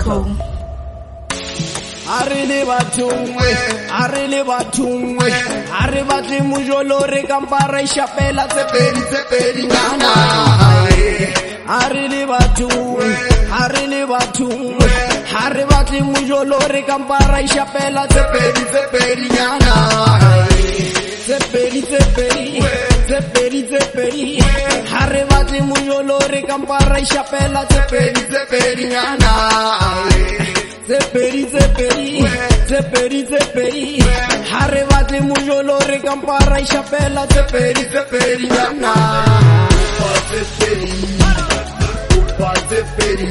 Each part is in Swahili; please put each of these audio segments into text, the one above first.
home. Arele batungwe, are batli mujolore kampara ishapela tseperi nyana. Arele batungwe, are batli mujolore kampara ishapela tseperi nyana. Tseperi, are batli mujolore kampara ishapela tseperi nyana. Tseperi, hare batli mujolore kampara ishapela tseperi nyana. Tseperi,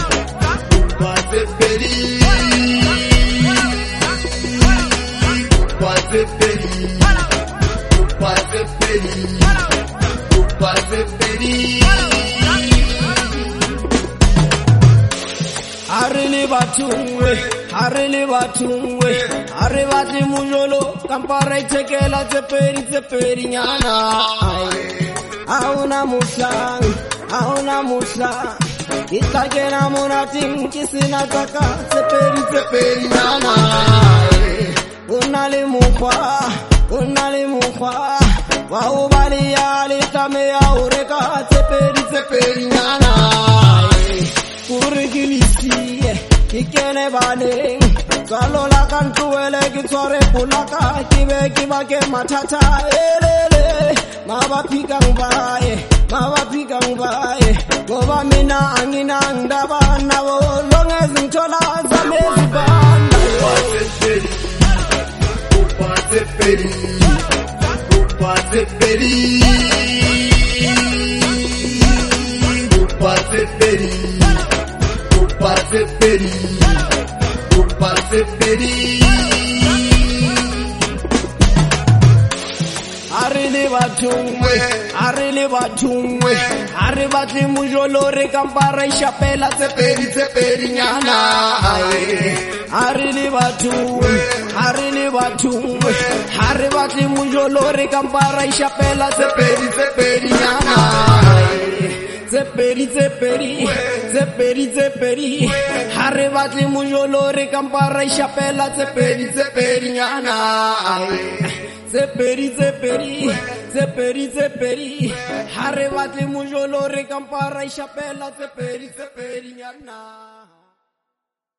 Arele batungwe, are batli mujolo kampara ichekela tseperi nyana. Auna muslang, itakena munating kisina taka tseperi nyana. Unale mukwa, wa ubali yali tame ya ureka tseperi nyana. Kurigilisi kikene baleng swalola kantuele kitware pulaka kibe kibake matata elele mabapika mbaye ngoba mina angina ndaba nawo longezi ngithola zamezi banda. Arele batungwe, are batli mujolore kampara ishapela tseperi nyana. Arele batungwe, are batli mujolore kampara ishapela tseperi nyana. Tseperi, hare batli mujolore kampara ishapela tseperi nyana. Tseperi, hare batli mujolore kampara ishapela tseperi nyana.